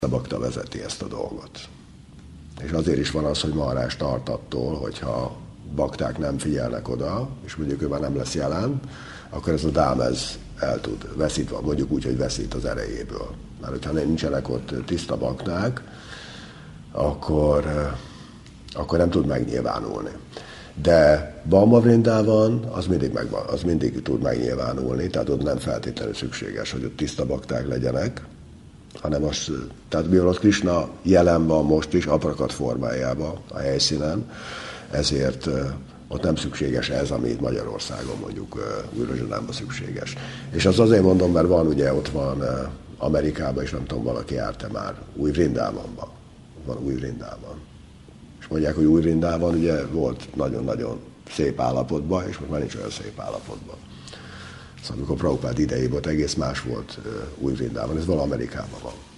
Bakta vezeti ezt a dolgot. És azért is van az, hogy Maharaj tart attól, hogyha bakták nem figyelnek oda, és mondjuk ő már nem lesz jelen, akkor ez a dám el tud veszítve, mondjuk úgy, hogy veszít az erejéből. Mert hogyha nincsenek ott tiszta bakták, akkor nem tud megnyilvánulni. De Balma Vrindában az mindig tud megnyilvánulni, tehát ott nem feltétlenül szükséges, hogy ott tiszta bakták legyenek, hanem tehát mivel ott Krisna jelen van most is, aprakat formájában a helyszínen, ezért ott nem szükséges ez, ami itt Magyarországon mondjuk Vörösödánban szükséges. És az azért mondom, mert ott van Amerikában, és nem tudom, valaki járt-e már Új Vrindávonban. Van Új Vrindában. És mondják, hogy Új Vrindában ugye volt nagyon-nagyon szép állapotban, és most már nincs olyan szép állapotban. Szóval amikor Prabhupád idejében volt, egész más volt Új Vrindában, ez valahol Amerikában van.